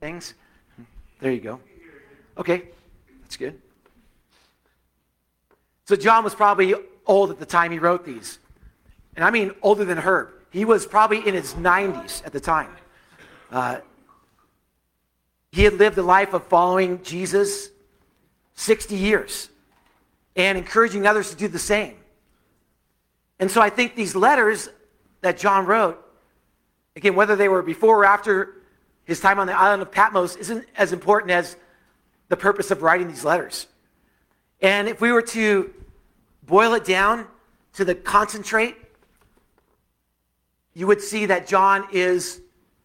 things? There you go. Okay, that's good. So John was probably old at the time he wrote these. And I mean older than Herb. He was probably in his 90s at the time. He had lived a life of following Jesus 60 years and encouraging others to do the same. And so I think these letters that John wrote, again, whether they were before or after his time on the island of Patmos, isn't as important as the purpose of writing these letters. And if we were to boil it down to the concentrate, you would see that John is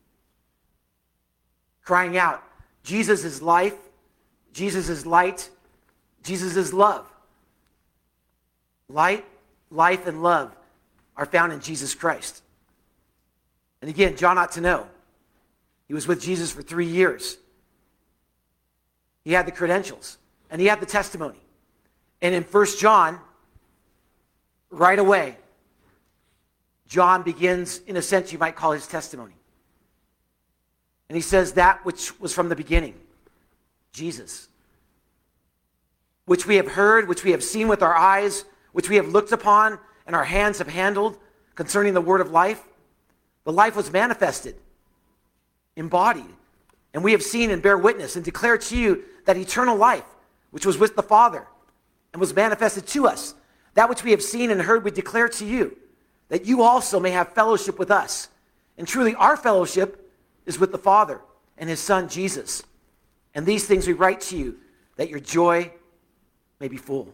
crying out, Jesus is life, Jesus is light, Jesus is love. Light, life, and love are found in Jesus Christ. And again, John ought to know. He was with Jesus for 3 years. He had the credentials, and he had the testimony. And in 1 John, right away, John begins, in a sense, you might call his testimony. And he says that which was from the beginning, Jesus, which we have heard, which we have seen with our eyes, which we have looked upon, and our hands have handled concerning the word of life. The life was manifested, embodied, and we have seen and bear witness and declare to you that eternal life, which was with the Father and was manifested to us, that which we have seen and heard we declare to you, that you also may have fellowship with us. And truly our fellowship is with the Father and his Son, Jesus. And these things we write to you, that your joy may be full.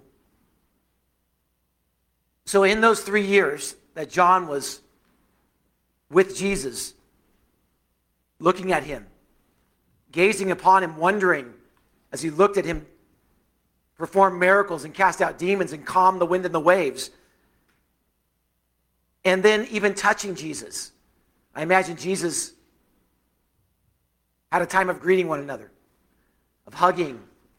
So in those 3 years that John was with Jesus, looking at him, gazing upon him, wondering as he looked at him perform miracles and cast out demons and calm the wind and the waves, and then even touching Jesus. I imagine Jesus had a time of greeting one another, of hugging.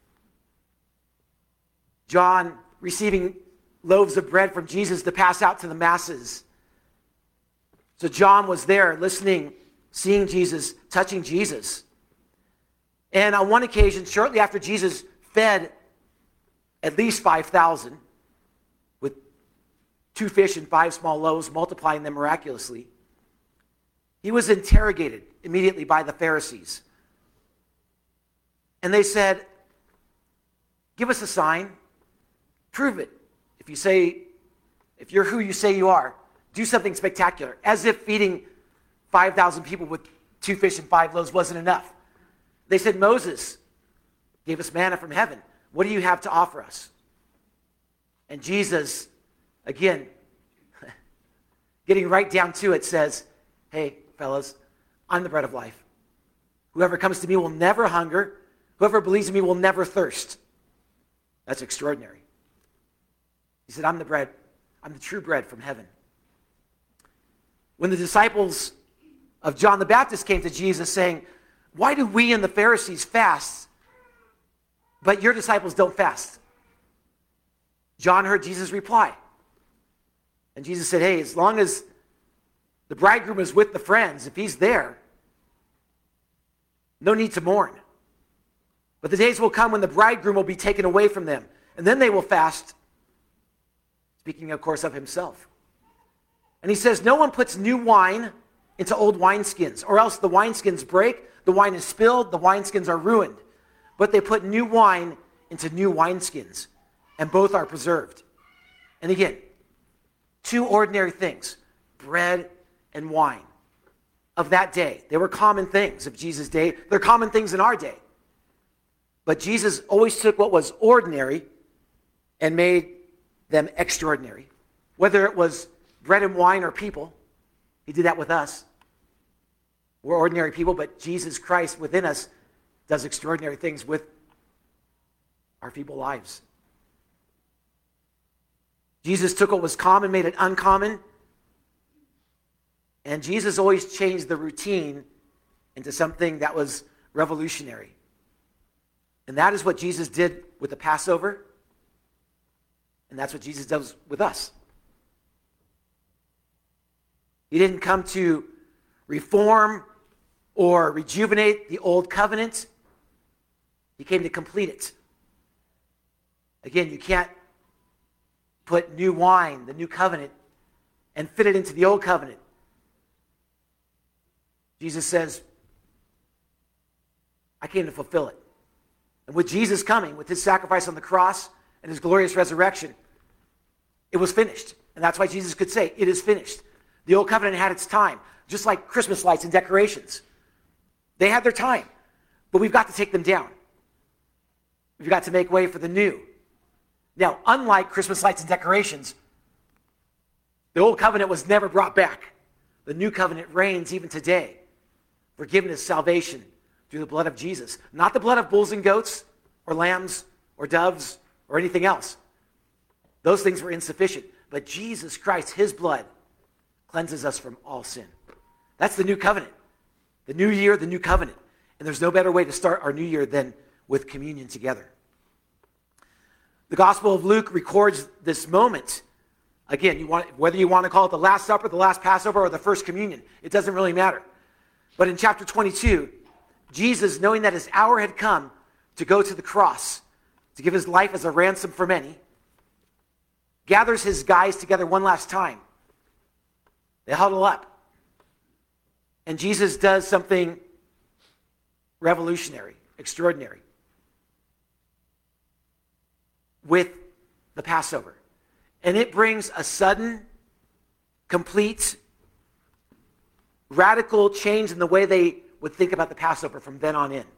John receiving loaves of bread from Jesus to pass out to the masses. So John was there listening, seeing Jesus, touching Jesus. And on one occasion, shortly after Jesus fed at least 5,000 with 2 fish and 5 small loaves, multiplying them miraculously, he was interrogated immediately by the Pharisees. And they said, give us a sign, prove it. If you're who you say you are, do something spectacular. As if feeding 5,000 people with 2 fish and 5 loaves wasn't enough. They said, Moses gave us manna from heaven. What do you have to offer us? And Jesus, again, getting right down to it, says, hey, fellas, I'm the bread of life. Whoever comes to me will never hunger. Whoever believes in me will never thirst. That's extraordinary. He said, I'm the bread. I'm the true bread from heaven. When the disciples of John the Baptist came to Jesus saying, why do we and the Pharisees fast, but your disciples don't fast? John heard Jesus reply. And Jesus said, hey, as long as the bridegroom is with the friends, if he's there, no need to mourn. But the days will come when the bridegroom will be taken away from them, and then they will fast. Speaking, of course, of himself. And he says, no one puts new wine into old wineskins, or else the wineskins break, the wine is spilled, the wineskins are ruined. But they put new wine into new wineskins, and both are preserved. And again, 2 ordinary things, bread and wine of that day. They were common things of Jesus' day. They're common things in our day. But Jesus always took what was ordinary and made them extraordinary. Whether it was bread and wine or people, he did that with us. We're ordinary people, but Jesus Christ within us does extraordinary things with our feeble lives. Jesus took what was common, made it uncommon, and Jesus always changed the routine into something that was revolutionary. And that is what Jesus did with the Passover, and that's what Jesus does with us. He didn't come to reform or rejuvenate the old covenant. He came to complete it. Again, you can't put new wine, the new covenant, and fit it into the old covenant. Jesus says, I came to fulfill it. And with Jesus coming, with his sacrifice on the cross and his glorious resurrection, it was finished. And that's why Jesus could say, it is finished. The old covenant had its time, just like Christmas lights and decorations. They had their time, but we've got to take them down. We've got to make way for the new. Now, unlike Christmas lights and decorations, the old covenant was never brought back. The new covenant reigns even today. Forgiveness, salvation through the blood of Jesus. Not the blood of bulls and goats or lambs or doves or anything else. Those things were insufficient. But Jesus Christ, his blood, cleanses us from all sin. That's the new covenant. The new year, the new covenant. And there's no better way to start our new year than with communion together. The Gospel of Luke records this moment. Again, whether you want to call it the Last Supper, the last Passover, or the first communion, it doesn't really matter. But in chapter 22, Jesus, knowing that his hour had come to go to the cross, to give his life as a ransom for many, gathers his guys together one last time. They huddle up. And Jesus does something revolutionary, extraordinary with the Passover. And it brings a sudden, complete, radical change in the way they would think about the Passover from then on in.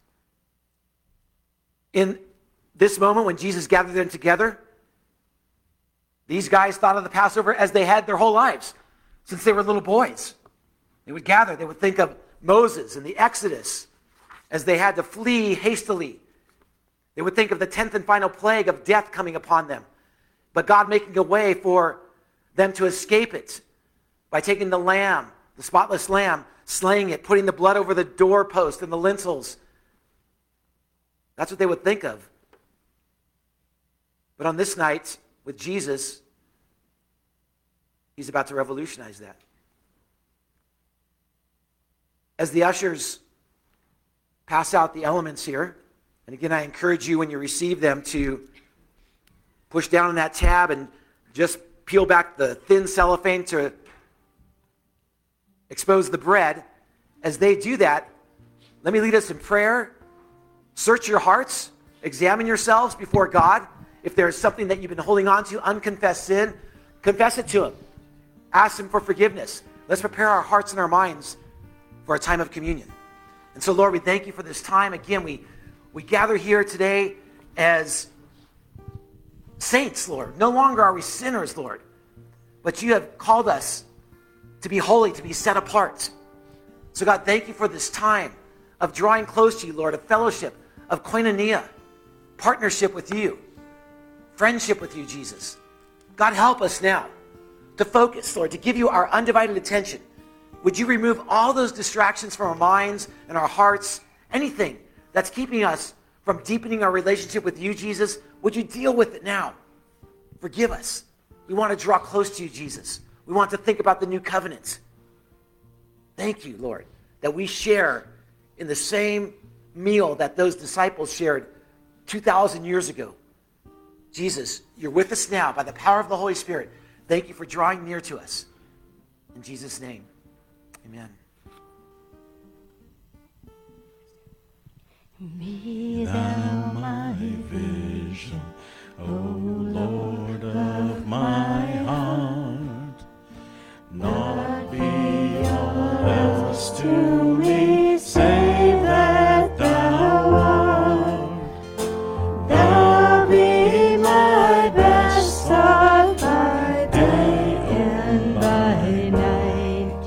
In this moment when Jesus gathered them together, these guys thought of the Passover as they had their whole lives, since they were little boys. They would gather, they would think of Moses and the Exodus as they had to flee hastily. They would think of the 10th and final plague of death coming upon them, but God making a way for them to escape it by taking the lamb, the spotless lamb, slaying it, putting the blood over the doorpost and the lintels. That's what they would think of. But on this night, with Jesus, he's about to revolutionize that. As the ushers pass out the elements here, and again, I encourage you when you receive them to push down on that tab and just peel back the thin cellophane to expose the bread. As they do that, let me lead us in prayer. Search your hearts. Examine yourselves before God. If there is something that you've been holding on to, unconfessed sin, confess it to him. Ask him for forgiveness. Let's prepare our hearts and our minds for a time of communion. And so, Lord, we thank you for this time. Again, we gather here today as saints, Lord. No longer are we sinners, Lord, but you have called us to be holy, to be set apart. So, God, thank you for this time of drawing close to you, Lord, of fellowship, of koinonia, partnership with you, friendship with you, Jesus. God, help us now to focus, Lord, to give you our undivided attention. Would you remove all those distractions from our minds and our hearts, anything that's keeping us from deepening our relationship with you, Jesus? Would you deal with it now? Forgive us. We want to draw close to you, Jesus. We want to think about the new covenant. Thank you, Lord, that we share in the same meal that those disciples shared 2,000 years ago. Jesus, you're with us now by the power of the Holy Spirit. Thank you for drawing near to us. In Jesus' name, amen. Be thou my vision, O Lord of my heart. Not be all else to me, save that thou art. Thou be my best thought by day and by night.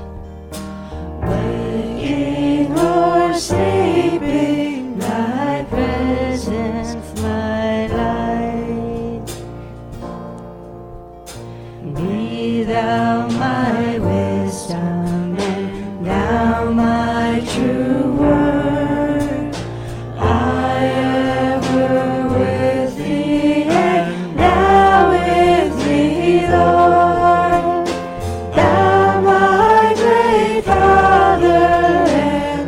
Waking or sleeping, thy presence my light. Be thou my wisdom, and thou my true word. I ever with thee, and thou with thee, Lord. Thou my great Father, and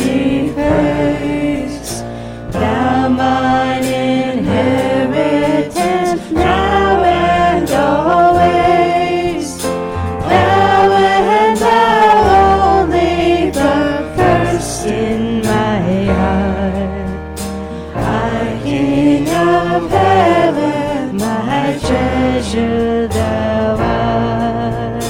defaced. Thou mine inheritance, now and always. Thou and thou only, the first in my heart. Our King of heaven, my treasure thou art.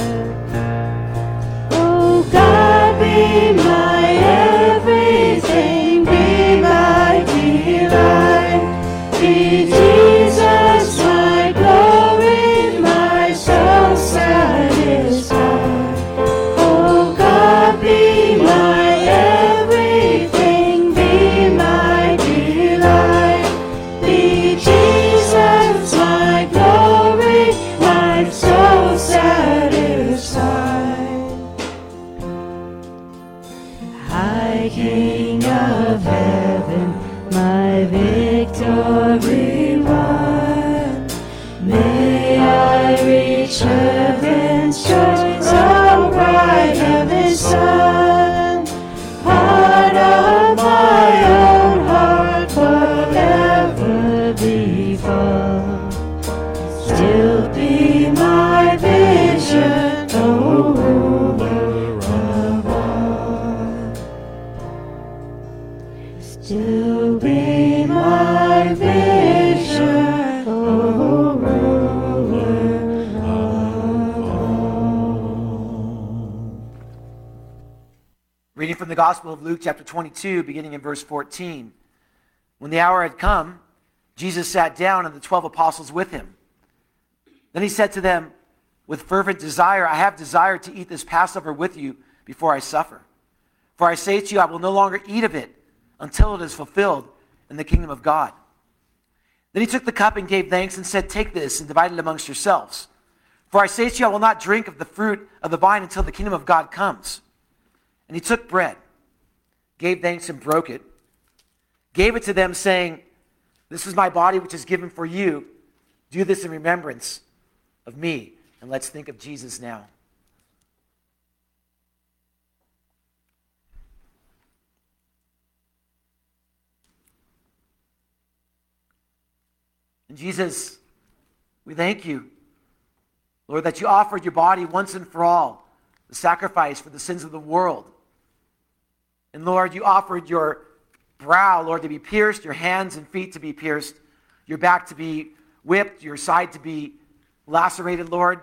Oh God, be my everything, be my delight. Be Jesus my glory, my soul satisfied. Oh God, be my everything, be my delight. Be Jesus my glory, my soul satisfied. High King of heaven, my victory won. May I reach heaven's joy, so bright heaven's sun. Heart of my own heart, forever be full. Still be my vision, O ruler of all. Still be my vision, O ruler of all. Reading from the Gospel of Luke chapter 22, beginning in verse 14. When the hour had come, Jesus sat down and the 12 apostles with him. Then he said to them, with fervent desire, I have desired to eat this Passover with you before I suffer. For I say to you, I will no longer eat of it until it is fulfilled in the kingdom of God. Then he took the cup and gave thanks and said, take this and divide it amongst yourselves. For I say to you, I will not drink of the fruit of the vine until the kingdom of God comes. And he took bread, gave thanks and broke it, gave it to them, saying, this is my body which is given for you. Do this in remembrance of me. And let's think of Jesus now. And Jesus, we thank you, Lord, that you offered your body once and for all, the sacrifice for the sins of the world. And Lord, you offered your brow, Lord, to be pierced, your hands and feet to be pierced, your back to be whipped, your side to be lacerated, Lord.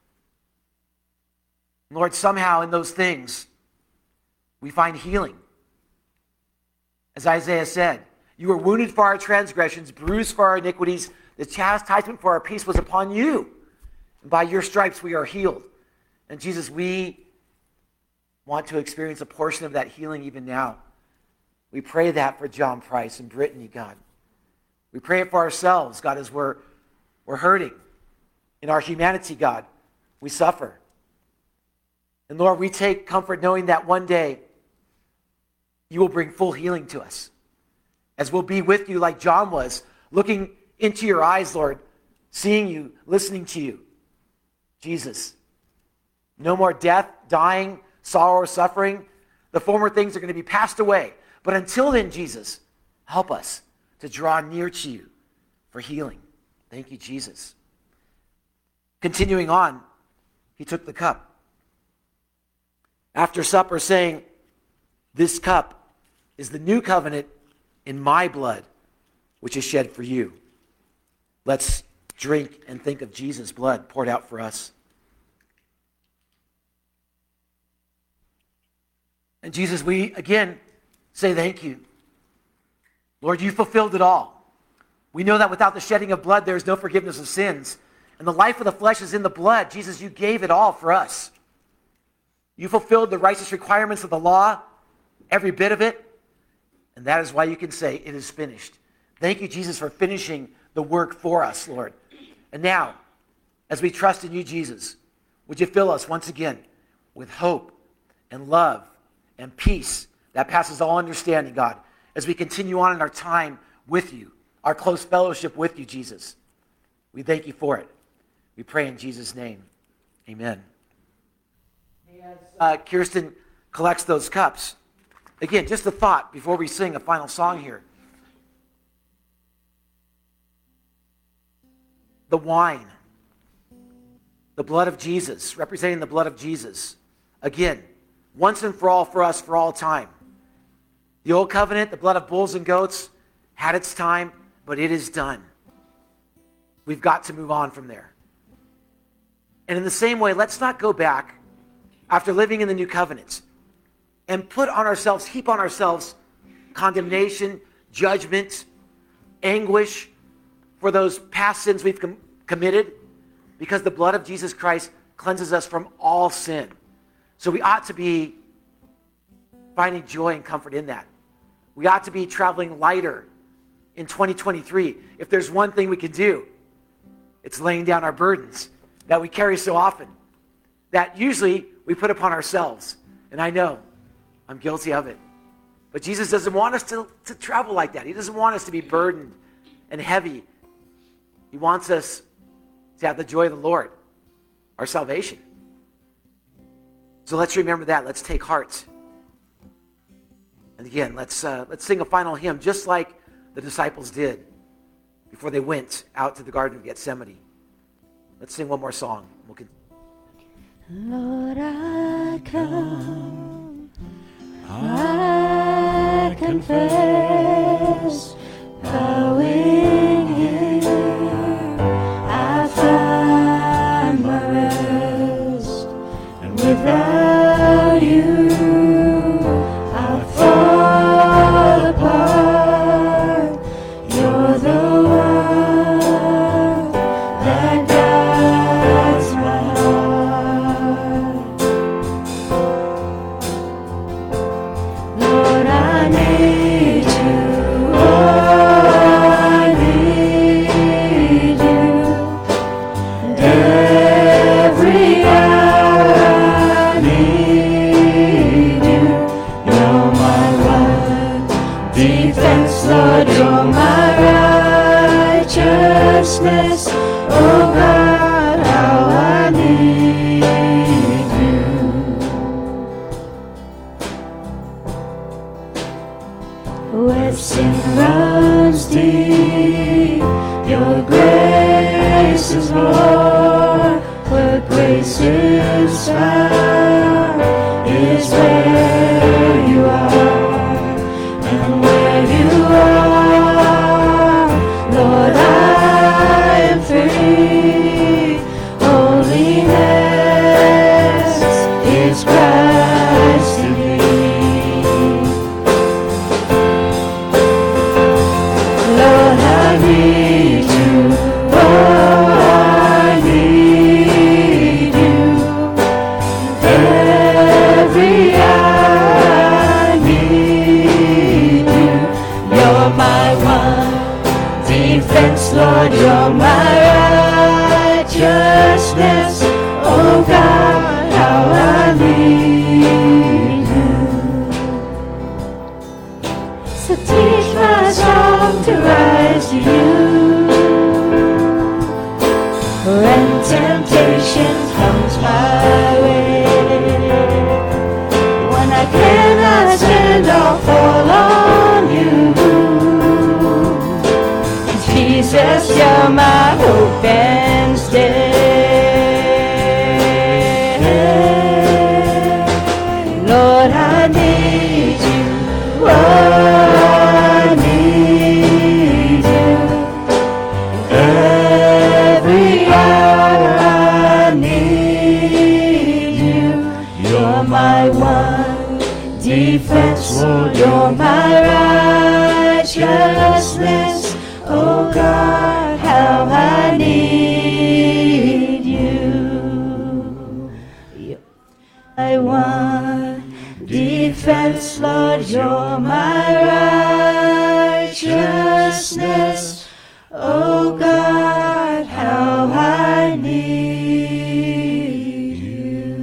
Lord, somehow in those things, we find healing. As Isaiah said, you were wounded for our transgressions, bruised for our iniquities. The chastisement for our peace was upon you. And by your stripes we are healed. And Jesus, we want to experience a portion of that healing even now. We pray that for John Price and Brittany, God. We pray it for ourselves, God, as we're hurting. In our humanity, God, we suffer. And Lord, we take comfort knowing that one day you will bring full healing to us. As we'll be with you like John was, looking into your eyes, Lord, seeing you, listening to you. Jesus, no more death, dying, sorrow, or suffering. The former things are going to be passed away. But until then, Jesus, help us to draw near to you for healing. Thank you, Jesus. Continuing on, he took the cup. After supper, saying, this cup is the new covenant in my blood, which is shed for you. Let's drink and think of Jesus' blood poured out for us. And Jesus, we again say thank you. Lord, you fulfilled it all. We know that without the shedding of blood, there is no forgiveness of sins. And the life of the flesh is in the blood. Jesus, you gave it all for us. You fulfilled the righteous requirements of the law, every bit of it. And that is why you can say it is finished. Thank you, Jesus, for finishing the work for us, Lord. And now, as we trust in you, Jesus, would you fill us once again with hope and love and peace that passes all understanding, God, as we continue on in our time with you, our close fellowship with you, Jesus. We thank you for it. We pray in Jesus' name. Amen. As Kirsten collects those cups, Again, just a thought before we sing a final song here. The wine, the blood of Jesus, representing the blood of Jesus. Again, once and for all for us for all time. The old covenant, the blood of bulls and goats, had its time, but it is done. We've got to move on from there. And in the same way, let's not go back after living in the new covenant and put on ourselves, heap on ourselves condemnation, judgment, anguish for those past sins we've committed, because the blood of Jesus Christ cleanses us from all sin. So we ought to be finding joy and comfort in that. We ought to be traveling lighter in 2023. If there's one thing we can do, it's laying down our burdens that we carry so often, that usually we put upon ourselves. And I know I'm guilty of it. But Jesus doesn't want us to travel like that. He doesn't want us to be burdened and heavy. He wants us to have the joy of the Lord, our salvation. So let's remember that. Let's take heart. And again, let's sing a final hymn, just like the disciples did before they went out to the Garden of Gethsemane. Let's sing one more song. We'll continue. Lord, I come, I confess, bowing here, I find my rest, and without you, I fall apart. You're the one that guides my heart. Lord, I need you. Oh, I need you. And every hour I need you. You're my one defense, Lord. You're my righteousness. Oh God, how I need you. Where sin runs deep, your grace is more. Where grace is found is where you are. And where you are, Lord, I am free. Holiness is Christ in me. Lord, I need you. Oh, I need you. Every hour I need you. You're my one defense, Lord. You're my righteousness. Oh God, how I need you. So teach my song to rise to you. When temptation comes my way, when I cannot stand, I'll fall on you. Jesus, you're my hope and stay. Lord, I need you. Oh, I need you. Every hour I need you. You're my one defense, Lord. You're my righteousness. Oh God, how I need you. I want defense, Lord. You're my righteousness. Oh God, how I need you.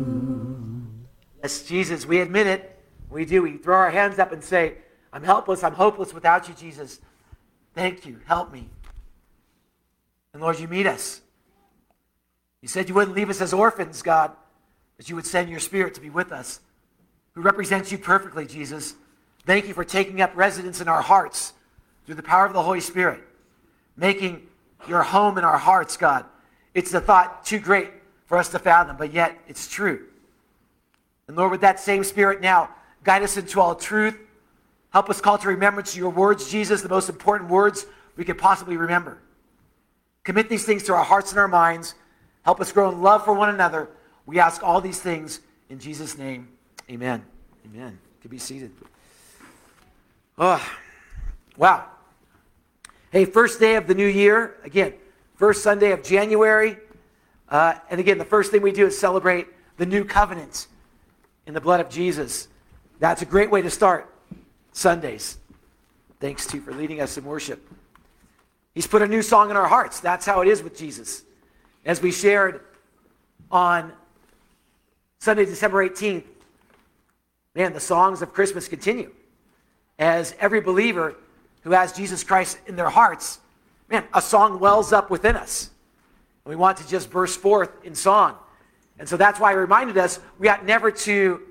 Yes, Jesus, we admit it. We do. We throw our hands up and say, I'm helpless, I'm hopeless without you, Jesus. Thank you. Help me. And Lord, you meet us. You said you wouldn't leave us as orphans, God, but you would send your Spirit to be with us, who represents you perfectly, Jesus. Thank you for taking up residence in our hearts through the power of the Holy Spirit, making your home in our hearts, God. It's a thought too great for us to fathom, but yet it's true. And Lord, with that same Spirit now, guide us into all truth. Help us call to remembrance your words, Jesus, the most important words we could possibly remember. Commit these things to our hearts and our minds. Help us grow in love for one another. We ask all these things in Jesus' name. Amen. Amen. You can be seated. Oh, wow. Hey, first day of the new year. Again, first Sunday of January. And again, the first thing we do is celebrate the new covenant in the blood of Jesus. That's a great way to start Sundays. Thanks to for leading us in worship. He's put a new song in our hearts. That's how it is with Jesus. As we shared on Sunday, December 18th, man, the songs of Christmas continue. As every believer who has Jesus Christ in their hearts, man, a song wells up within us. And we want to just burst forth in song. And so that's why I reminded us we ought never to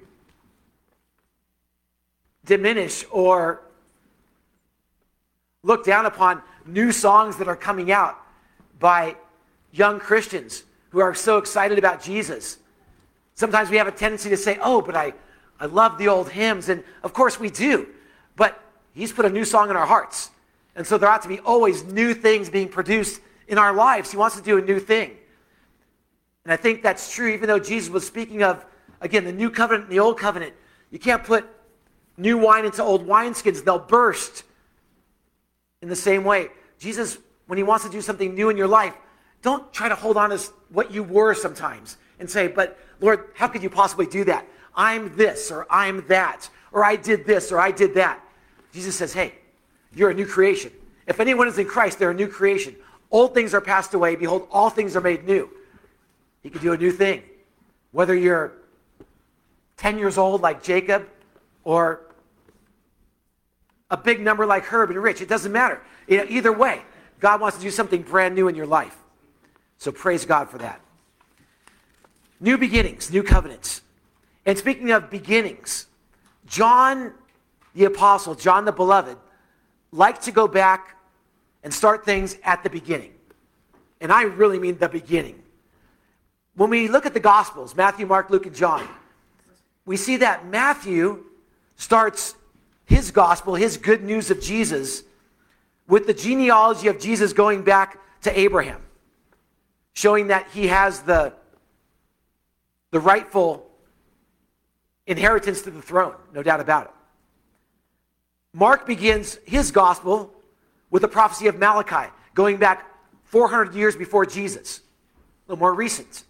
diminish or look down upon new songs that are coming out by young Christians who are so excited about Jesus. Sometimes we have a tendency to say, oh, but I love the old hymns. And of course we do. But he's put a new song in our hearts. And so there ought to be always new things being produced in our lives. He wants to do a new thing. And I think that's true, even though Jesus was speaking of, again, the new covenant and the old covenant. You can't put new wine into old wineskins. They'll burst. In the same way, Jesus, when he wants to do something new in your life, don't try to hold on to what you were sometimes and say, but Lord, how could you possibly do that? I'm this, or I'm that, or I did this, or I did that. Jesus says, hey, you're a new creation. If anyone is in Christ, they're a new creation. Old things are passed away. Behold, all things are made new. He can do a new thing. Whether you're 10 years old like Jacob or a big number like Herb and Rich, it doesn't matter. Either way, God wants to do something brand new in your life. So praise God for that. New beginnings, new covenants. And speaking of beginnings, John the Apostle, John the Beloved, liked to go back and start things at the beginning. And I really mean the beginning. When we look at the Gospels, Matthew, Mark, Luke, and John, we see that Matthew starts his gospel, his good news of Jesus, with the genealogy of Jesus going back to Abraham, showing that he has the rightful inheritance to the throne, no doubt about it. Mark begins his gospel with the prophecy of Malachi, going back 400 years before Jesus, a little more recent.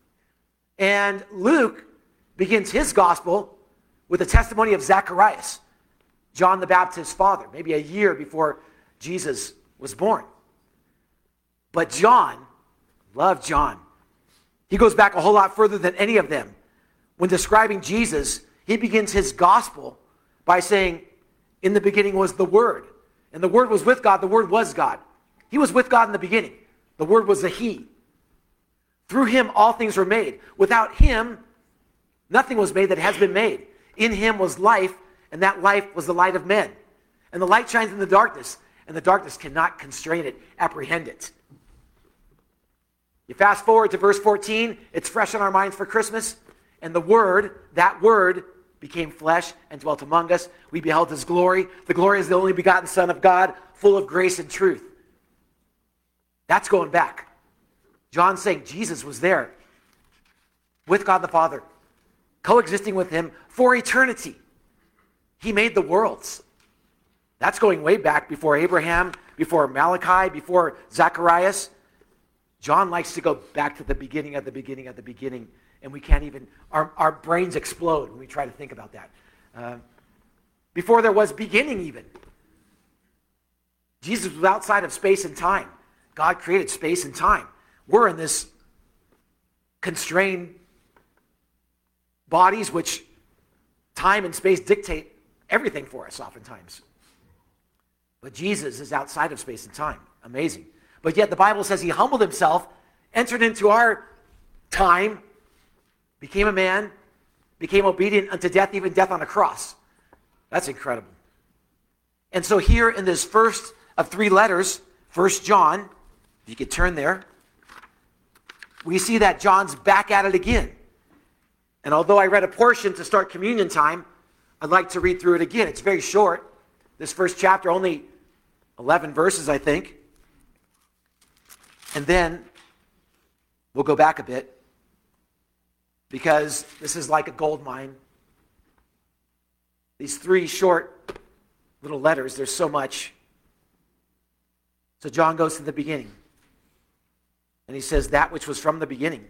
And Luke begins his gospel with the testimony of Zacharias, John the Baptist's father, maybe a year before Jesus was born. But John, love John, he goes back a whole lot further than any of them. When describing Jesus, he begins his gospel by saying, in the beginning was the Word. And the Word was with God, the Word was God. He was with God in the beginning. The Word was a He. Through him all things were made. Without him, nothing was made that has been made. In him was life, and that life was the light of men. And the light shines in the darkness, and the darkness cannot constrain it, apprehend it. You fast forward to verse 14, it's fresh on our minds for Christmas, and the Word, that Word, became flesh and dwelt among us. We beheld his glory. The glory is the only begotten Son of God, full of grace and truth. That's going back. John's saying Jesus was there with God the Father, coexisting with him for eternity. He made the worlds. That's going way back before Abraham, before Malachi, before Zacharias. John likes to go back to the beginning of the beginning of the beginning, and we can't even, our brains explode when we try to think about that. Before there was beginning even. Jesus was outside of space and time. God created space and time. We're in this constrained bodies which time and space dictate everything for us oftentimes. But Jesus is outside of space and time. Amazing. But yet the Bible says he humbled himself, entered into our time, became a man, became obedient unto death, even death on a cross. That's incredible. And so here in this first of three letters, 1 John, if you could turn there, we see that John's back at it again. And although I read a portion to start communion time, I'd like to read through it again. It's very short. This first chapter, only 11 verses, I think. And then we'll go back a bit, because this is like a gold mine. These three short little letters, there's so much. So John goes to the beginning, and he says, that which was from the beginning,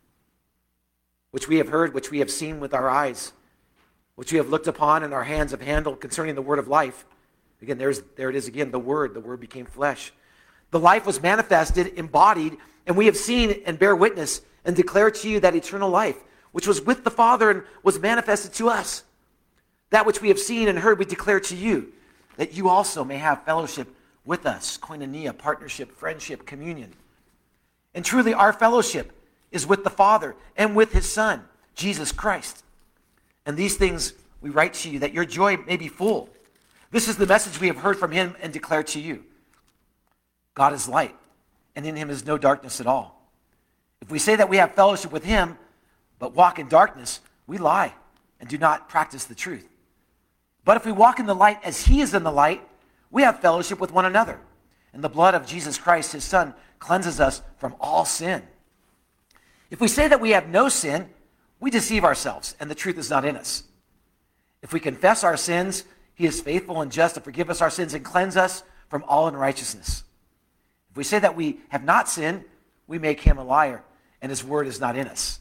which we have heard, which we have seen with our eyes, which we have looked upon and our hands have handled concerning the word of life. Again, there it is again, the word became flesh. The life was manifested, embodied, and we have seen and bear witness and declare to you that eternal life, which was with the Father and was manifested to us. That which we have seen and heard we declare to you, that you also may have fellowship with us, koinonia, partnership, friendship, communion. And truly our fellowship is with the Father and with his Son, Jesus Christ. And these things we write to you, that your joy may be full. This is the message we have heard from him and declare to you. God is light, and in him is no darkness at all. If we say that we have fellowship with him, but walk in darkness, we lie and do not practice the truth. But if we walk in the light as he is in the light, we have fellowship with one another. And the blood of Jesus Christ, his Son, cleanses us from all sin. If we say that we have no sin, we deceive ourselves, and the truth is not in us. If we confess our sins, he is faithful and just to forgive us our sins and cleanse us from all unrighteousness. If we say that we have not sinned, we make him a liar, and his word is not in us.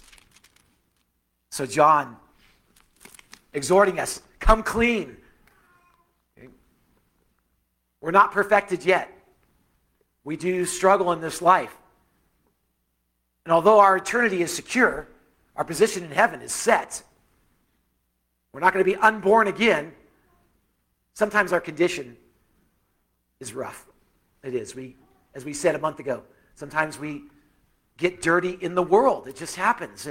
So John, exhorting us, come clean. Okay? We're not perfected yet. We do struggle in this life. And although our eternity is secure, our position in heaven is set. We're not going to be unborn again. Sometimes our condition is rough. It is. As we said a month ago, sometimes we get dirty in the world. It just happens.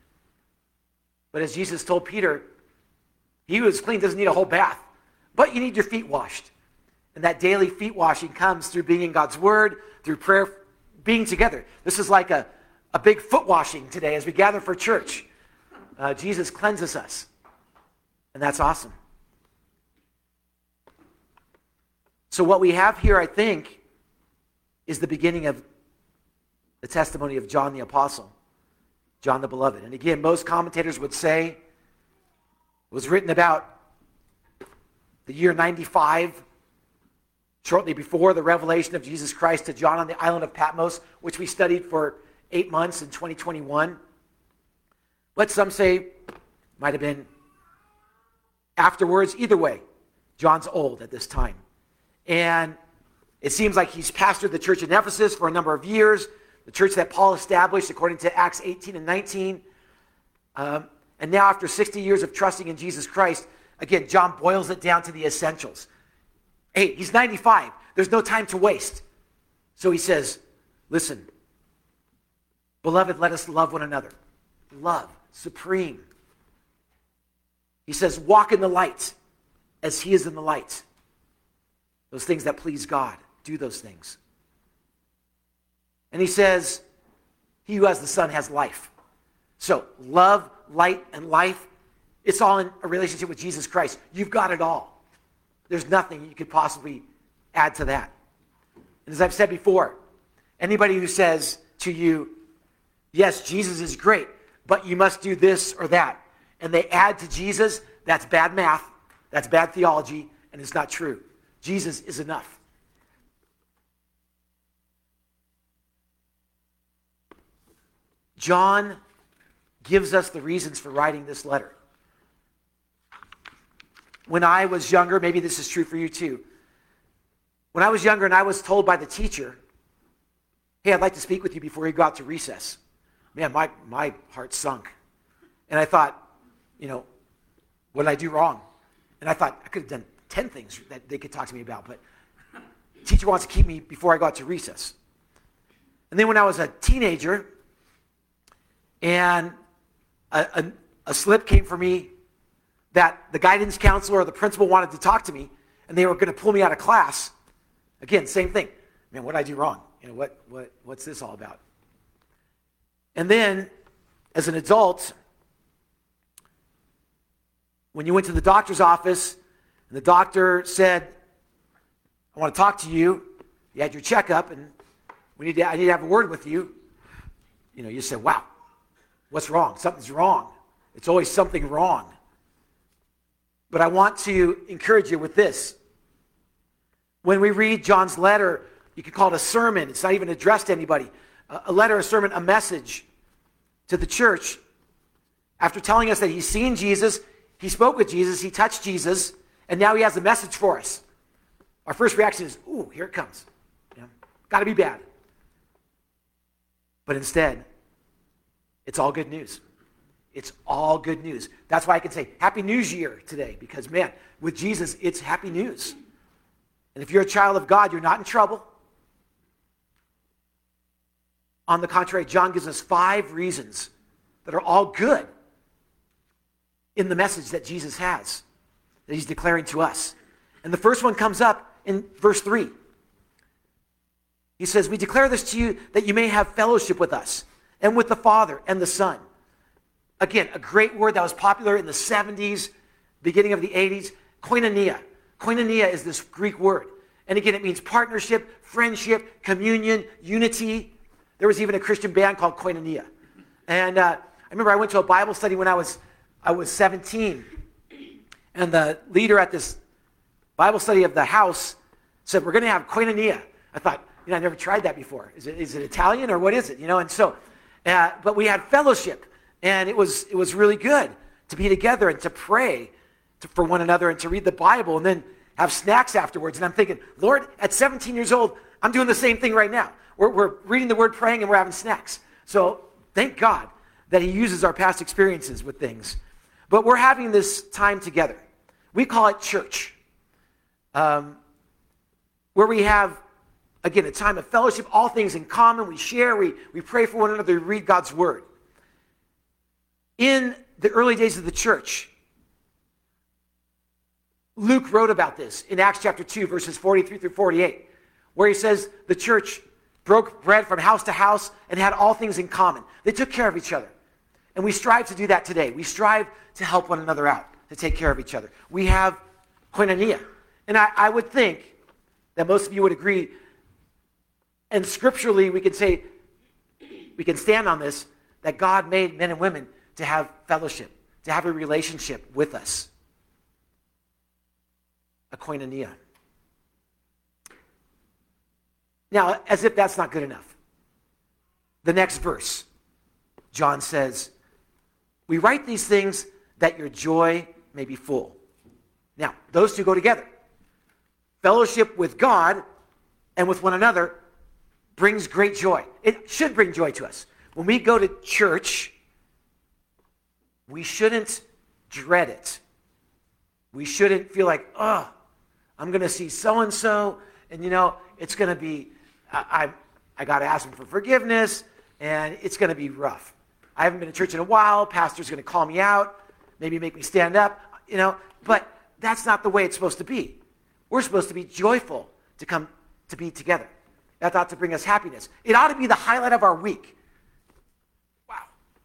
But as Jesus told Peter, he who is clean doesn't need a whole bath, but you need your feet washed. And that daily feet washing comes through being in God's word, through prayer, being together. This is like a big foot washing today as we gather for church. Jesus cleanses us. And that's awesome. So what we have here, I think, is the beginning of the testimony of John the Apostle, John the Beloved. And again, most commentators would say it was written about the year 95, shortly before the revelation of Jesus Christ to John on the island of Patmos, which we studied for 8 months in 2021. But some say it might have been afterwards. Either way, John's old at this time. And it seems like he's pastored the church in Ephesus for a number of years, the church that Paul established according to Acts 18 and 19. And now after 60 years of trusting in Jesus Christ, again, John boils it down to the essentials. Hey, he's 95. There's no time to waste. So he says, listen, beloved, let us love one another. Love, supreme. He says, walk in the light as he is in the light. Those things that please God, do those things. And he says, he who has the Son has life. So love, light, and life, it's all in a relationship with Jesus Christ. You've got it all. There's nothing you could possibly add to that. And as I've said before, anybody who says to you, yes, Jesus is great, but you must do this or that, and they add to Jesus, that's bad math, that's bad theology, and it's not true. Jesus is enough. John gives us the reasons for writing this letter. When I was younger, maybe this is true for you too. When I was younger and I was told by the teacher, hey, I'd like to speak with you before you go out to recess. Man, my heart sunk. And I thought, what did I do wrong? And I thought I could have done 10 things that they could talk to me about, but the teacher wants to keep me before I go out to recess. And then when I was a teenager, and a slip came for me that the guidance counselor or the principal wanted to talk to me, and they were going to pull me out of class. Again, same thing. Man, what did I do wrong? What's this all about? And then, as an adult, when you went to the doctor's office, and the doctor said, I want to talk to you, you had your checkup, and I need to have a word with you. You said, wow, what's wrong? Something's wrong. It's always something wrong. But I want to encourage you with this. When we read John's letter, you could call it a sermon. It's not even addressed to anybody. A letter, a sermon, a message to the church. After telling us that he's seen Jesus, he spoke with Jesus, he touched Jesus, and now he has a message for us. Our first reaction is, ooh, here it comes. Got to be bad. But instead, it's all good news. It's all good news. That's why I can say Happy News Year today, because, man, with Jesus, it's happy news. And if you're a child of God, you're not in trouble. On the contrary, John gives us 5 reasons that are all good in the message that Jesus has, that he's declaring to us. And the first one comes up in verse 3. He says, we declare this to you that you may have fellowship with us and with the Father and the Son. Again, a great word that was popular in the 70s, beginning of the 80s, koinonia. Koinonia is this Greek word. And again, it means partnership, friendship, communion, unity. There was even a Christian band called Koinonia. And I remember I went to a Bible study when I was 17. And the leader at this Bible study of the house said, we're going to have koinonia. I thought, I never tried that before. Is it Italian or what is it? And so, but we had fellowship. And it was really good to be together and to pray for one another and to read the Bible and then have snacks afterwards. And I'm thinking, Lord, at 17 years old, I'm doing the same thing right now. We're reading the Word, praying, and we're having snacks. So thank God that he uses our past experiences with things. But we're having this time together. We call it church, where we have, again, a time of fellowship, all things in common. We share, we pray for one another, we read God's Word. In the early days of the church, Luke wrote about this in Acts chapter 2, verses 43 through 48, where he says the church broke bread from house to house and had all things in common. They took care of each other. And we strive to do that today. We strive to help one another out, to take care of each other. We have koinonia. And I would think that most of you would agree, and scripturally we can say, we can stand on this, that God made men and women to have fellowship, to have a relationship with us. A koinonia. Now, as if that's not good enough, the next verse, John says, we write these things that your joy may be full. Now, those two go together. Fellowship with God and with one another brings great joy. It should bring joy to us. When we go to church, we shouldn't dread it. We shouldn't feel like, I'm going to see so-and-so, and it's going to be, I got to ask him for forgiveness, and it's going to be rough. I haven't been to church in a while. Pastor's going to call me out, maybe make me stand up, but that's not the way it's supposed to be. We're supposed to be joyful to come to be together. That ought to bring us happiness. It ought to be the highlight of our week. Wow.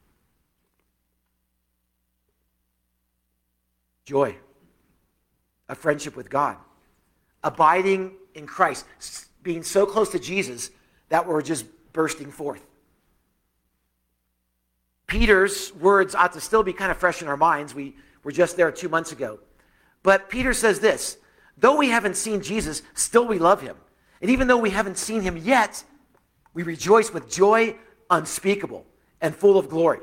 Joy. A friendship with God. Abiding in Christ. Being so close to Jesus that we're just bursting forth. Peter's words ought to still be kind of fresh in our minds. We were just there 2 months ago. But Peter says this, though we haven't seen Jesus, still we love him. And even though we haven't seen him yet, we rejoice with joy unspeakable and full of glory.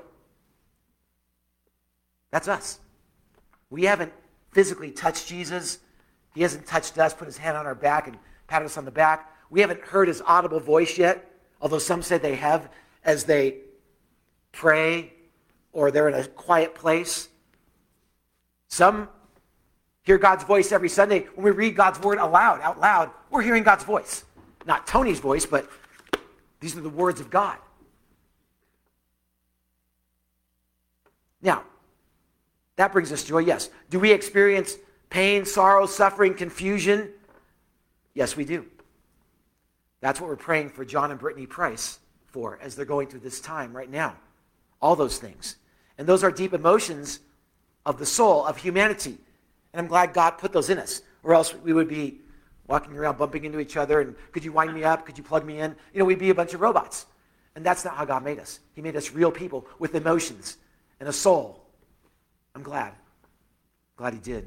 That's us. We haven't physically touched Jesus. He hasn't touched us, put his hand on our back and patted us on the back. We haven't heard his audible voice yet, although some say they have as they pray or they're in a quiet place. Some hear God's voice every Sunday. When we read God's word out loud, we're hearing God's voice. Not Tony's voice, but these are the words of God. Now, That brings us joy, yes. Do we experience pain, sorrow, suffering, confusion? Yes, we do. That's what we're praying for John and Brittany Price for as they're going through this time right now. All those things. And those are deep emotions of the soul, of humanity. And I'm glad God put those in us, or else we would be walking around bumping into each other and could you wind me up? Could you plug me in? We'd be a bunch of robots. And that's not how God made us. He made us real people with emotions and a soul. I'm glad. Glad he did.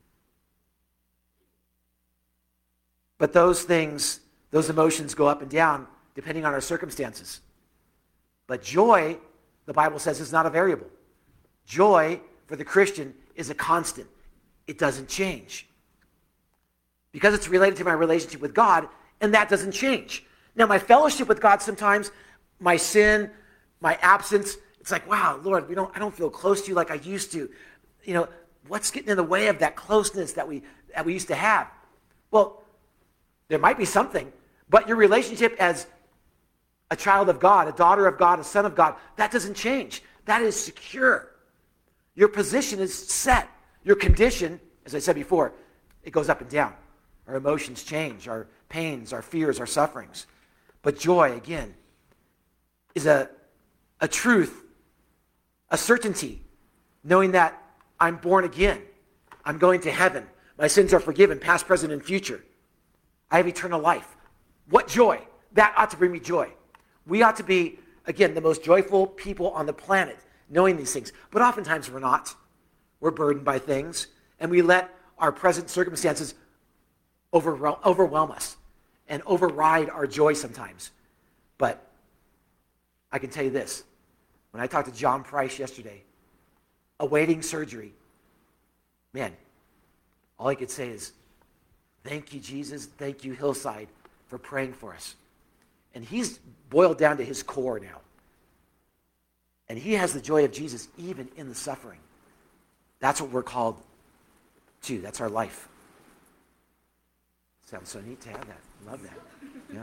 But those things, those emotions go up and down depending on our circumstances. But joy, the Bible says, is not a variable. Joy for the Christian is a constant. It doesn't change. Because it's related to my relationship with God, and that doesn't change. Now, my fellowship with God sometimes, my sin, my absence, it's like, wow, Lord, I don't feel close to you like I used to. What's getting in the way of that closeness that we used to have? Well, there might be something, but your relationship as a child of God, a daughter of God, a son of God, that doesn't change. That is secure. Your position is set. Your condition, as I said before, it goes up and down. Our emotions change, our pains, our fears, our sufferings. But joy, again, is a truth, a certainty, knowing that I'm born again. I'm going to heaven. My sins are forgiven, past, present, and future. I have eternal life. What joy? That ought to bring me joy. We ought to be, again, the most joyful people on the planet, knowing these things. But oftentimes we're not. We're burdened by things, and we let our present circumstances overwhelm us and override our joy sometimes. But I can tell you this. When I talked to John Price yesterday, awaiting surgery, man, all I could say is, thank you, Jesus. Thank you, Hillside, for praying for us. And he's boiled down to his core now. And he has the joy of Jesus even in the suffering. That's what we're called to. That's our life. Sounds so neat to have that. Love that. Yeah.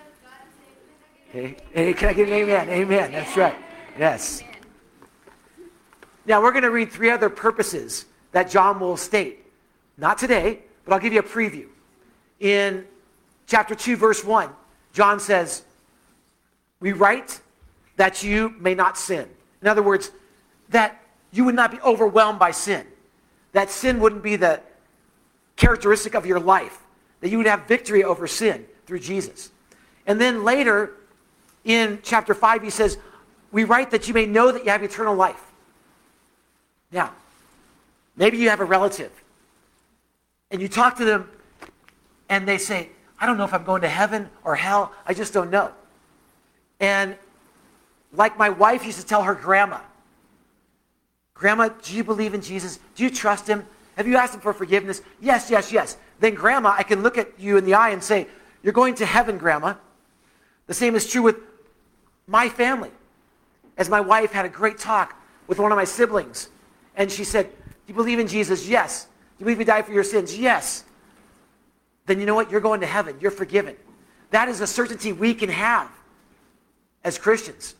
Hey, can I get an amen? Amen. That's right. Yes. Now we're going to read 3 other purposes that John will state. Not today, but I'll give you a preview. In chapter 2, verse 1, John says, we write that you may not sin. In other words, that you would not be overwhelmed by sin. That sin wouldn't be the characteristic of your life. That you would have victory over sin through Jesus. And then later, in chapter 5, he says, we write that you may know that you have eternal life. Now, maybe you have a relative, and you talk to them, and they say, I don't know if I'm going to heaven or hell. I just don't know. And like my wife used to tell her grandma, Grandma, do you believe in Jesus? Do you trust him? Have you asked him for forgiveness? Yes, yes, yes. Then Grandma, I can look at you in the eye and say, you're going to heaven, Grandma. The same is true with my family. As my wife had a great talk with one of my siblings, and she said, do you believe in Jesus? Yes. Do you believe he died for your sins? Yes. Then you know what? You're going to heaven. You're forgiven. That is a certainty we can have as Christians.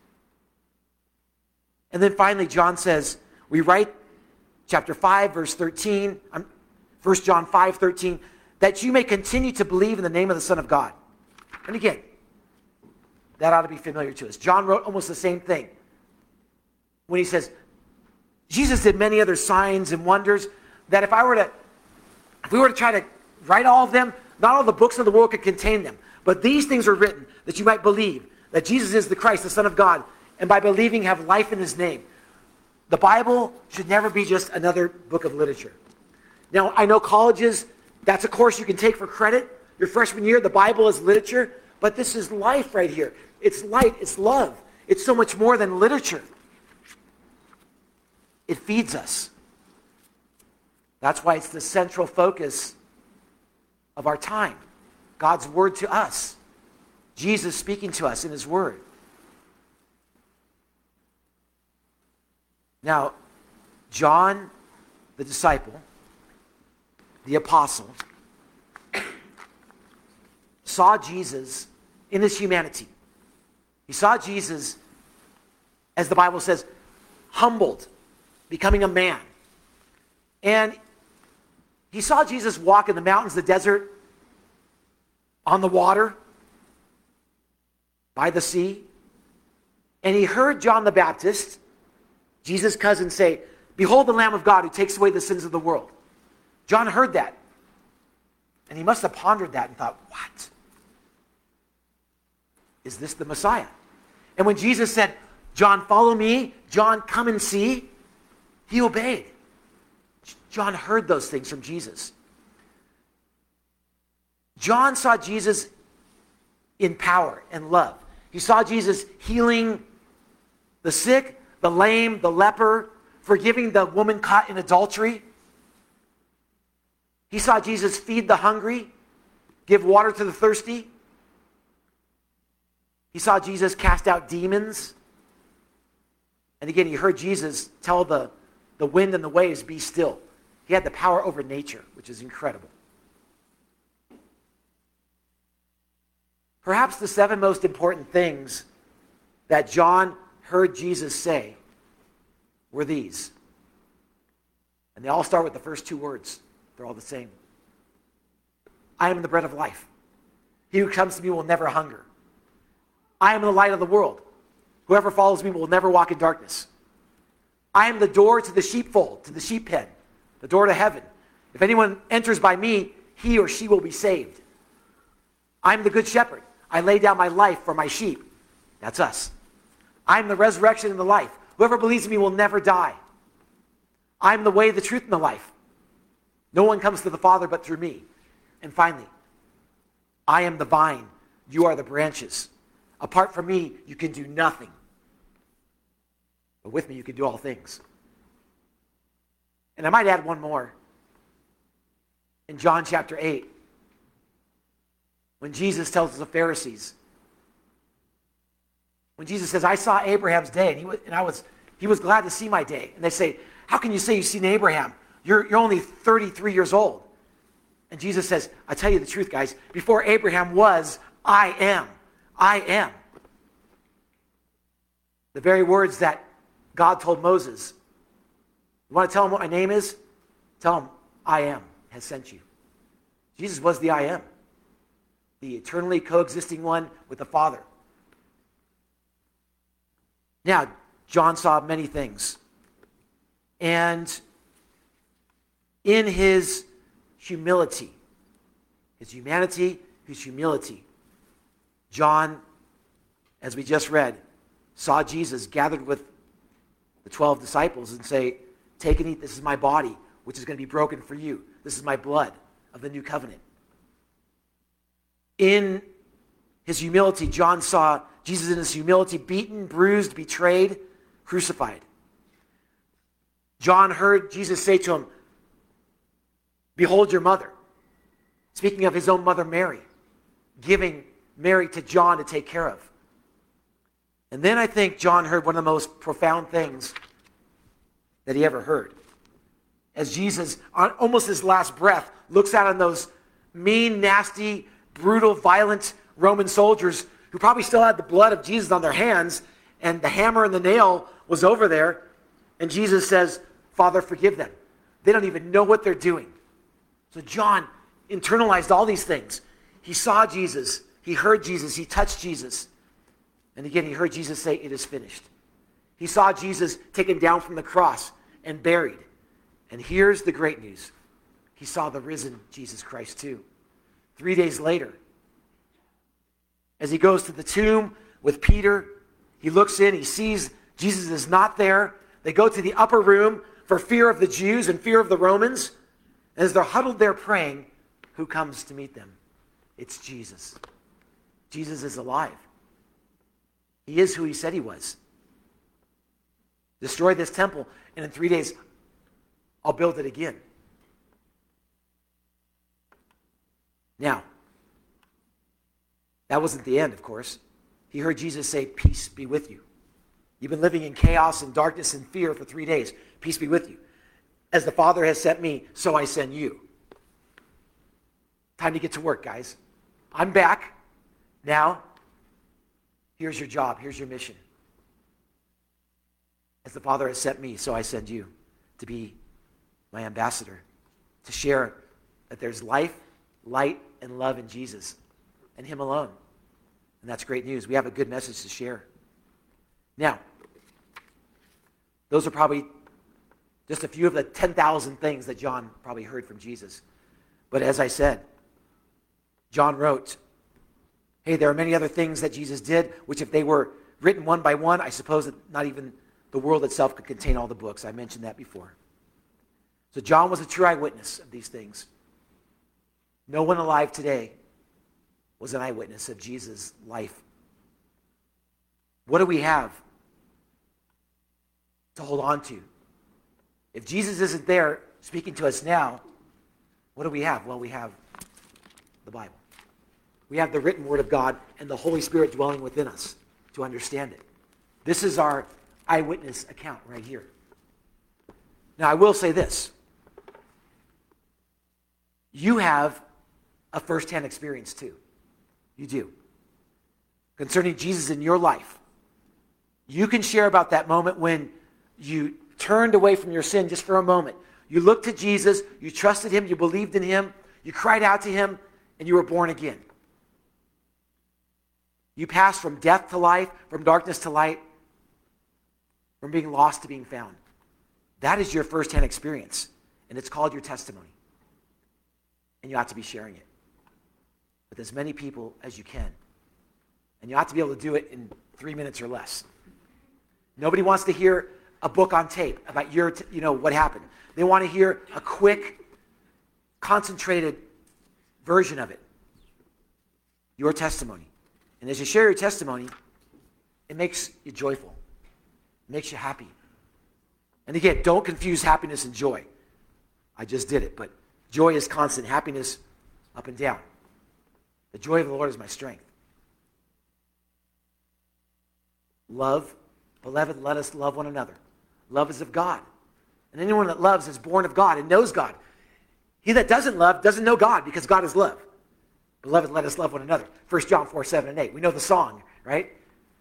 And then finally, John says, we write, chapter 5, verse 13, 1 John 5, 13, that you may continue to believe in the name of the Son of God. And again, that ought to be familiar to us. John wrote almost the same thing when he says, Jesus did many other signs and wonders that if we were to try to write all of them, not all the books of the world could contain them. But these things are written that you might believe that Jesus is the Christ, the Son of God, and by believing have life in his name. The Bible should never be just another book of literature. Now, I know colleges, that's a course you can take for credit. Your freshman year, the Bible is literature, but this is life right here. It's light, it's love. It's so much more than literature. It feeds us. That's why it's the central focus of our time. God's word to us. Jesus speaking to us in his word. Now, John, the disciple, the apostle, saw Jesus in his humanity. He saw Jesus, as the Bible says, humbled, becoming a man. And he saw Jesus walk in the mountains, the desert, on the water, by the sea. And he heard John the Baptist, Jesus' cousin, say, "Behold the Lamb of God who takes away the sins of the world." John heard that. And he must have pondered that and thought, what? Is this the Messiah? And when Jesus said, "John, follow me. John, come and see," he obeyed. John heard those things from Jesus. John saw Jesus in power and love. He saw Jesus healing the sick, the lame, the leper, forgiving the woman caught in adultery. He saw Jesus feed the hungry, give water to the thirsty. He saw Jesus cast out demons. And again, he heard Jesus tell the wind and the waves, "Be still." He had the power over nature, which is incredible. Perhaps the 7 most important things that John heard Jesus say were these. And they all start with the first 2 words. They're all the same. I am the bread of life. He who comes to me will never hunger. I am the light of the world. Whoever follows me will never walk in darkness. I am the door to the sheepfold, to the sheep pen, the door to heaven. If anyone enters by me, he or she will be saved. I am the good shepherd. I lay down my life for my sheep. That's us. I am the resurrection and the life. Whoever believes in me will never die. I am the way, the truth, and the life. No one comes to the Father but through me. And finally, I am the vine. You are the branches. Apart from me, you can do nothing. But with me, you can do all things. And I might add one more. In John chapter 8, when Jesus tells the Pharisees, when Jesus says, "I saw Abraham's day, and he was glad to see my day." And they say, "How can you say you've seen Abraham? You're only 33 years old." And Jesus says, "I tell you the truth, guys. Before Abraham was, I am. I am." The very words that God told Moses. You want to tell him what my name is? Tell him, I am has sent you. Jesus was the I am. The eternally coexisting one with the Father. Now, John saw many things. And in his humility, his humanity, his humility, John, as we just read, saw Jesus gathered with the 12 disciples and say, "Take and eat, this is my body, which is going to be broken for you. This is my blood of the new covenant." In his humility, John saw Jesus in his humility beaten, bruised, betrayed, crucified. John heard Jesus say to him, "Behold your mother." Speaking of his own mother Mary, giving Mary to John to take care of. And then I think John heard one of the most profound things that he ever heard. As Jesus, on almost his last breath, looks out on those mean, nasty, brutal, violent Roman soldiers who probably still had the blood of Jesus on their hands, and the hammer and the nail was over there. And Jesus says, "Father, forgive them. They don't even know what they're doing." So John internalized all these things. He saw Jesus. He heard Jesus. He touched Jesus. And again, he heard Jesus say, "It is finished." He saw Jesus taken down from the cross and buried. And here's the great news. He saw the risen Jesus Christ too. 3 days later, as he goes to the tomb with Peter, he looks in, he sees Jesus is not there. They go to the upper room for fear of the Jews and fear of the Romans. And as they're huddled there praying, who comes to meet them? It's Jesus. Jesus is alive. He is who he said he was. Destroy this temple, and in 3 days, I'll build it again. Now, that wasn't the end, of course. He heard Jesus say, "Peace be with you." You've been living in chaos and darkness and fear for 3 days. Peace be with you. As the Father has sent me, so I send you. Time to get to work, guys. I'm back. Now, here's your job. Here's your mission. As the Father has sent me, so I send you to be my ambassador, to share that there's life, light, and love in Jesus and him alone. And that's great news. We have a good message to share. Now, those are probably just a few of the 10,000 things that John probably heard from Jesus. But as I said, John wrote, hey, there are many other things that Jesus did, which if they were written one by one, I suppose that not even the world itself could contain all the books. I mentioned that before. So John was a true eyewitness of these things. No one alive today was an eyewitness of Jesus' life. What do we have to hold on to? If Jesus isn't there speaking to us now, what do we have? Well, we have the Bible. We have the written word of God and the Holy Spirit dwelling within us to understand it. This is our eyewitness account right here. Now, I will say this. You have a first-hand experience too. You do. Concerning Jesus in your life. You can share about that moment when you turned away from your sin just for a moment. You looked to Jesus, you trusted him, you believed in him, you cried out to him, and you were born again. You passed from death to life, from darkness to light, from being lost to being found. That is your first-hand experience, and it's called your testimony. And you ought to be sharing it with as many people as you can. And you ought to be able to do it in 3 minutes or less. Nobody wants to hear a book on tape about your, what happened. They want to hear a quick, concentrated version of it. Your testimony. And as you share your testimony, it makes you joyful. It makes you happy. And again, don't confuse happiness and joy. I just did it, but joy is constant. Happiness, up and down. The joy of the Lord is my strength. Love. Beloved, let us love one another. Love is of God. And anyone that loves is born of God and knows God. He that doesn't love doesn't know God because God is love. Beloved, let us love one another. 1 John 4, 7, and 8. We know the song, right?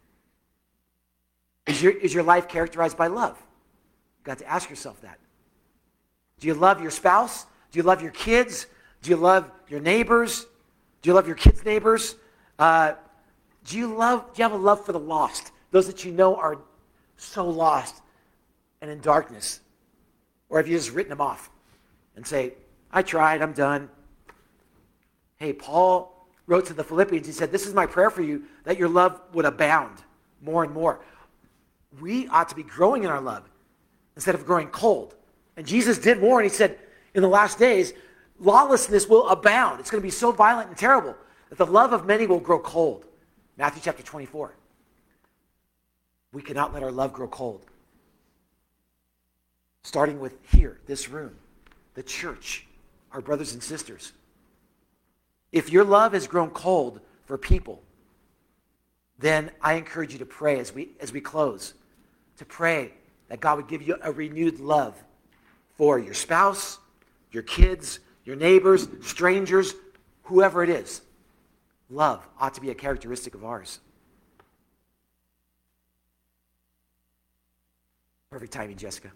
Is your life characterized by love? You've got to ask yourself that. Do you love your spouse? Do you love your kids? Do you love your neighbors? Do you love your kids' neighbors? Do you have a love for the lost? Those that you know are so lost and in darkness? Or have you just written them off and say, I tried, I'm done? Hey, Paul wrote to the Philippians, he said, this is my prayer for you, that your love would abound more and more. We ought to be growing in our love instead of growing cold. And Jesus did more, and he said, in the last days, lawlessness will abound. It's going to be so violent and terrible that the love of many will grow cold. Matthew chapter 24. We cannot let our love grow cold. Starting with here, this room, the church, our brothers and sisters. If your love has grown cold for people, then I encourage you to pray as we close, to pray that God would give you a renewed love for your spouse, your kids, your neighbors, strangers, whoever it is. Love ought to be a characteristic of ours. Perfect timing, Jessica.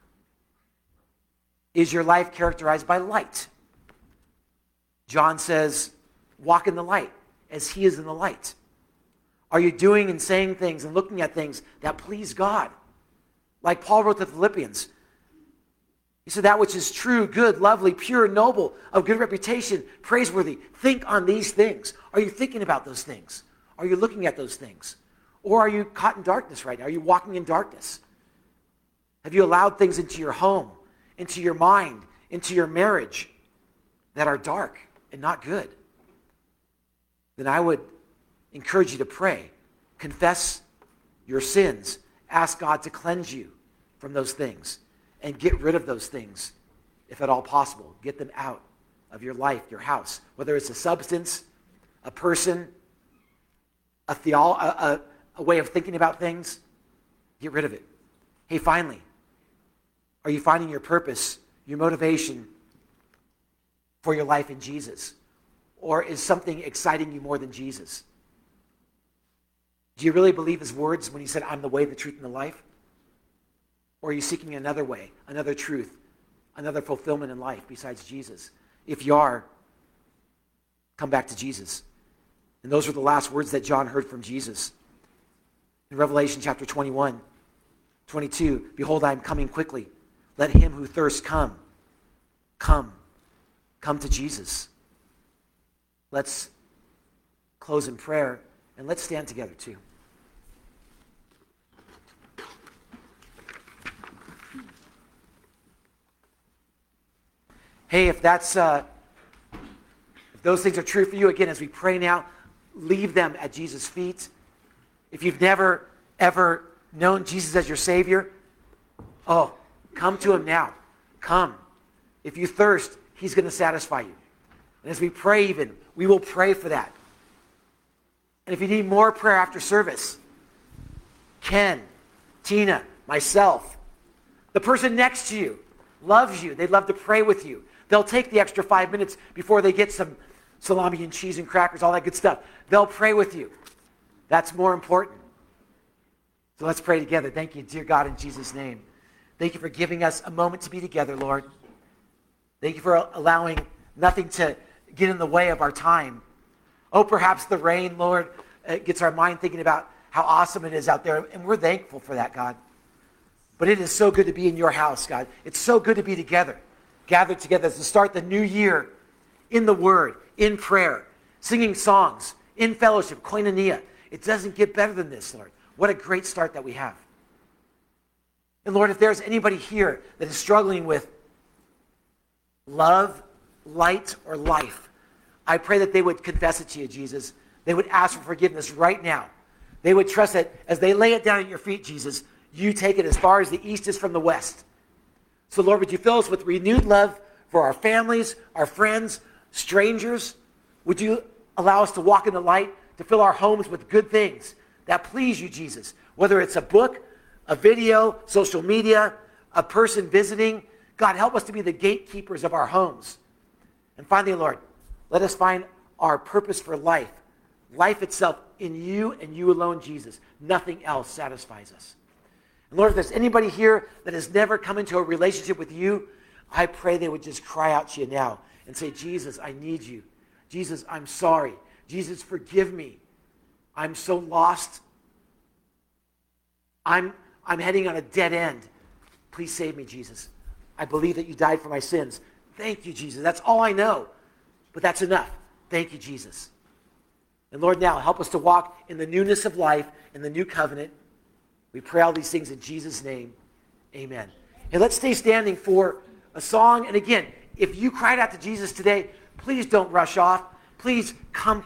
Is your life characterized by light? John says, walk in the light as he is in the light. Are you doing and saying things and looking at things that please God? Like Paul wrote to the Philippians. He said, that which is true, good, lovely, pure, noble, of good reputation, praiseworthy. Think on these things. Are you thinking about those things? Are you looking at those things? Or are you caught in darkness right now? Are you walking in darkness? Have you allowed things into your home, into your mind, into your marriage that are dark and not good? Then I would encourage you to pray. Confess your sins. Ask God to cleanse you from those things and get rid of those things, if at all possible. Get them out of your life, your house. Whether it's a substance, a person, a way of thinking about things, get rid of it. Hey, finally, are you finding your purpose, your motivation for your life in Jesus? Or is something exciting you more than Jesus? Do you really believe his words when he said, I'm the way, the truth, and the life? Or are you seeking another way, another truth, another fulfillment in life besides Jesus. If you are, come back to Jesus. And those were the last words that John heard from Jesus. In Revelation chapter 21, 22, behold, I am coming quickly. Let him who thirsts come. Come to Jesus. Let's close in prayer, and let's stand together too. Hey, if those things are true for you, again, as we pray now, leave them at Jesus' feet. If you've never, ever known Jesus as your Savior, come to him now. Come. If you thirst, he's going to satisfy you. And as we pray even, we will pray for that. And if you need more prayer after service, Ken, Tina, myself, the person next to you loves you. They'd love to pray with you. They'll take the extra 5 minutes before they get some salami and cheese and crackers, all that good stuff. They'll pray with you. That's more important. So let's pray together. Thank you, dear God, in Jesus' name. Thank you for giving us a moment to be together, Lord. Thank you for allowing nothing to get in the way of our time. Oh, perhaps the rain, Lord, gets our mind thinking about how awesome it is out there, and we're thankful for that, God. But it is so good to be in your house, God. It's so good to be together, gathered together to start the new year in the Word, in prayer, singing songs, in fellowship, koinonia. It doesn't get better than this, Lord. What a great start that we have. And Lord, if there's anybody here that is struggling with love, light, or life, I pray that they would confess it to you, Jesus. They would ask for forgiveness right now. They would trust that as they lay it down at your feet, Jesus, you take it as far as the east is from the west. So Lord, would you fill us with renewed love for our families, our friends, strangers? Would you allow us to walk in the light, to fill our homes with good things that please you, Jesus? Whether it's a book, a video, social media, a person visiting. God, help us to be the gatekeepers of our homes. And finally, Lord, let us find our purpose for life. Life itself in you and you alone, Jesus. Nothing else satisfies us. And Lord, if there's anybody here that has never come into a relationship with you, I pray they would just cry out to you now and say, Jesus, I need you. Jesus, I'm sorry. Jesus, forgive me. I'm so lost. I'm heading on a dead end. Please save me, Jesus. I believe that you died for my sins. Thank you, Jesus. That's all I know. But that's enough. Thank you, Jesus. And Lord, now help us to walk in the newness of life, in the new covenant. We pray all these things in Jesus' name. Amen. And let's stay standing for a song. And again, if you cried out to Jesus today, please don't rush off. Please come